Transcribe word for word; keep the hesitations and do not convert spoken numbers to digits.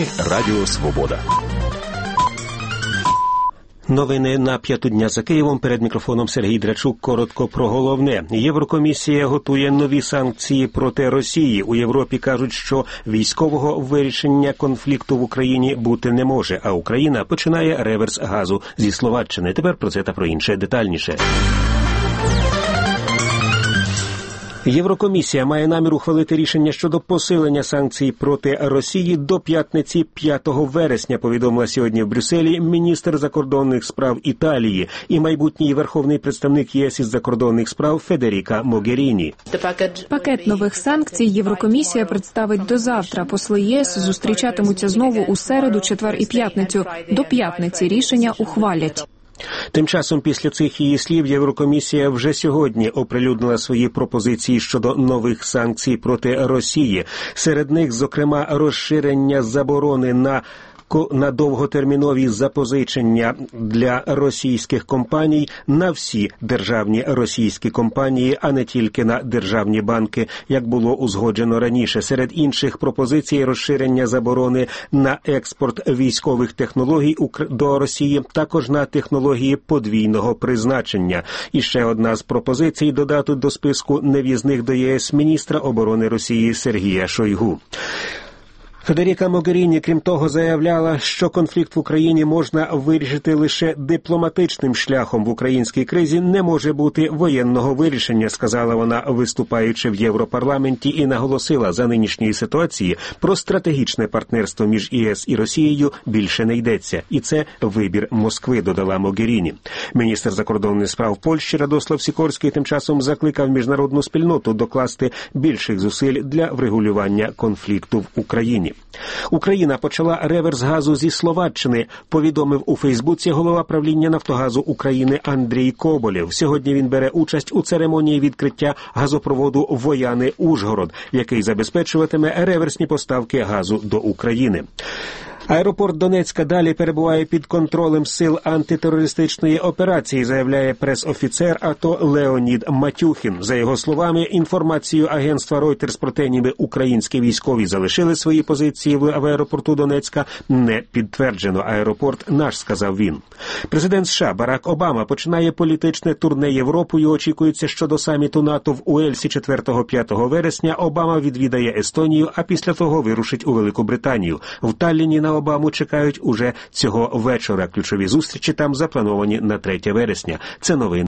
ефірі Радіо Свобода. Новини на п'яту дня за Києвом. Перед мікрофоном Сергій Драчук. Коротко про головне. Єврокомісія готує нові санкції проти Росії. У Європі кажуть, що військового вирішення конфлікту в Україні бути не може, а Україна починає реверс газу зі Словаччини. Тепер про це та про інше детальніше. Єврокомісія має намір ухвалити рішення щодо посилення санкцій проти Росії до п'ятниці п'ятого вересня, повідомила сьогодні в Брюсселі міністр закордонних справ Італії і майбутній верховний представник ЄС із закордонних справ Федеріка Могеріні. Пакет нових санкцій Єврокомісія представить до завтра. Посли ЄС зустрічатимуться знову у середу, четвер і п'ятницю. До п'ятниці рішення ухвалять. Тим часом після цих її слів Єврокомісія вже сьогодні оприлюднила свої пропозиції щодо нових санкцій проти Росії. Серед них, зокрема, розширення заборони на на довготермінові запозичення для російських компаній на всі державні російські компанії, а не тільки на державні банки, як було узгоджено раніше. Серед інших пропозицій розширення заборони на експорт військових технологій до Росії, також на технології подвійного призначення. І ще одна з пропозицій – додати до списку нев'їзних до ЄС міністра оборони Росії Сергія Шойгу. Федеріка Могеріні, крім того, заявляла, що конфлікт в Україні можна вирішити лише дипломатичним шляхом. В українській кризі не може бути воєнного вирішення, сказала вона, виступаючи в Європарламенті, і наголосила, за нинішньої ситуації про стратегічне партнерство між ЄС і Росією більше не йдеться. І це вибір Москви, додала Могеріні. Міністр закордонних справ Польщі Радослав Сікорський тим часом закликав міжнародну спільноту докласти більших зусиль для врегулювання конфлікту в Україні. Україна почала реверс газу зі Словаччини, повідомив у Фейсбуці голова правління Нафтогазу України Андрій Коболєв. Сьогодні він бере участь у церемонії відкриття газопроводу Вояни-Ужгород, який забезпечуватиме реверсні поставки газу до України. Аеропорт Донецька далі перебуває під контролем сил антитерористичної операції, заявляє прес-офіцер АТО Леонід Матюхін. За його словами, інформацію агентства Reuters про те, ніби українські військові залишили свої позиції в аеропорту Донецька, не підтверджено. Аеропорт наш, сказав він. Президент США Барак Обама починає політичне турне Європою. Очікується, що до саміту НАТО в Уельсі четвертого-п'ятого вересня Обама відвідає Естонію, а після того вирушить у Велику Британію. В Талліні на Обаму чекають уже цього вечора. Ключові зустрічі там заплановані на третє вересня. Це новини.